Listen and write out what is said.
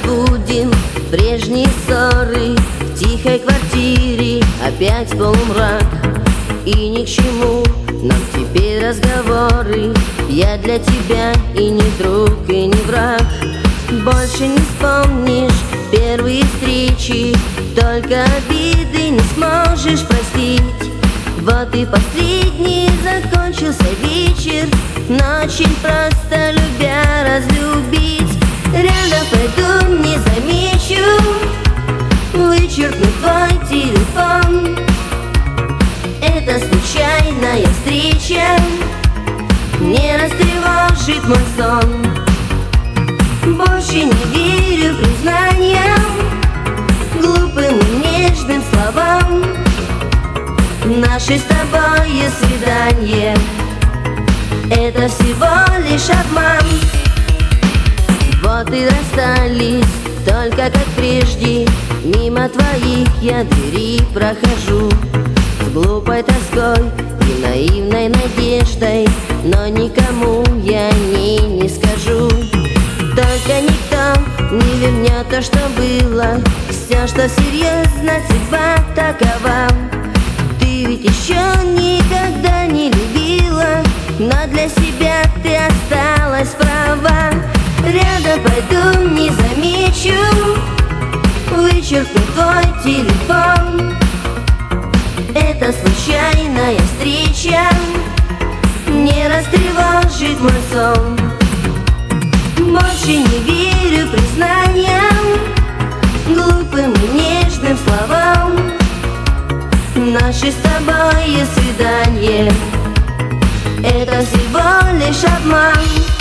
забудем прежние ссоры. В тихой квартире опять полумрак, и ни к чему нам теперь разговоры. Я для тебя и не друг, и не враг. Больше не вспомнишь первые встречи, только обиды не сможешь простить. Вот и последний закончился вечер, но очень просто любя разлюбить. Рядом пойду, не замечу, вычеркну твой телефон. Это случайная встреча, не растревожит мой сон. Больше не верю признаниям, глупым и нежным словам. Наше с тобой свидание — это всего лишь обман. Вот и расстались, только как прежде. Мимо твоих я двери прохожу с глупой тоской и наивной надеждой, но никому я о ней не скажу. Только никто не вернет то, что было, все, что серьезно, судьба такова. Ты ведь еще никогда не любила, но для себя ты осталась права. Рядом пойду, не замечу, вычеркну твой телефон. Это случайная встреча, не растревожит мой сон. Больше не верю признаниям, глупым и нежным словам. Наше с тобой свидание — это всего лишь обман.